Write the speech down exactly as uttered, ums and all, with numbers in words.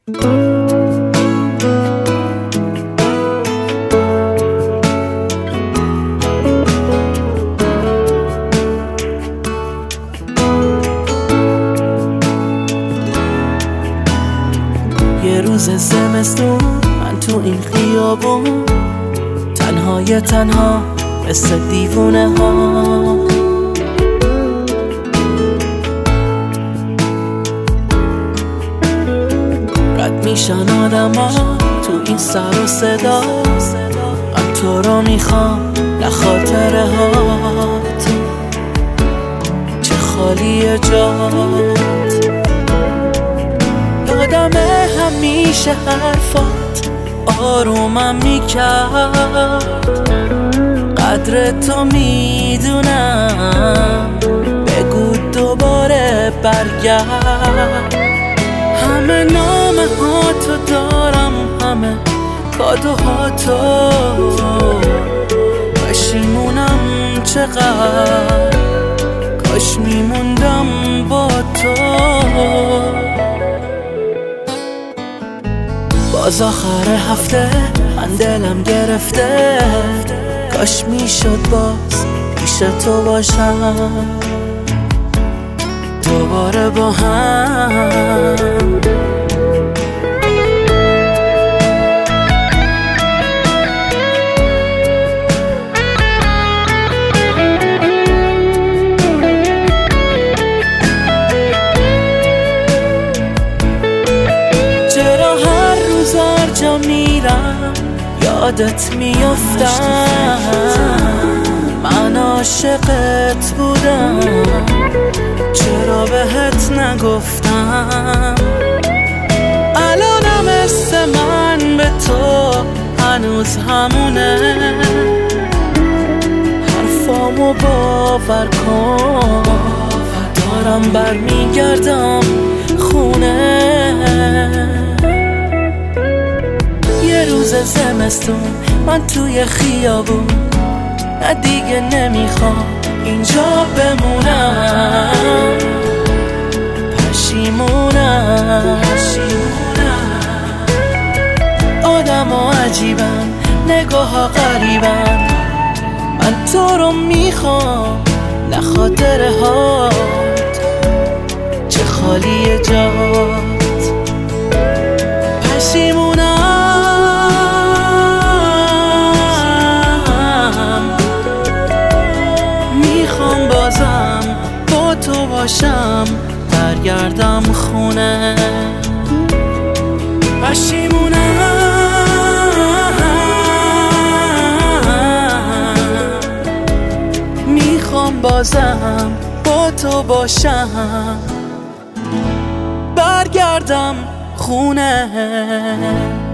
یه روز زمستون من تو این خیابون تنهای تنها مثل دیوونه ها رد میشن آدم ها تو این سر و صدا. من تو رو میخوام نه خاطره هات چه خالی جات. یادم همیشه حرفات آرومم میکرد. قدر تو میدونم بگو دوباره برگرد. همه نامه ها تو دارم همه کادوهاتو. پشیمونم چقدر کاش میموندم با تو. باز آخر هفته من دلم گرفته. کاش میشد باز پیش تو باشم دوباره با هم. چرا هر روز هر جا میرم یادت میافتم. من عاشقت بودم چرا بهت نگفتم. الانم مثل من به تو هنوز همونه. حرفامو باور کن دارم برمیگردم خونه. یه روز زمستون من توی خیابون نه دیگه نمیخوام اینجا بمونم. پشیمونم آدم ها عجیبن نگاه ها غریبن. من تو رو میخوام نه خاطره هات چه خالی جات. پشیمونم میخوام بازم با تو باشم برگردم خونه. پشیمونم میخوام بازم با تو باشم برگردم خونه.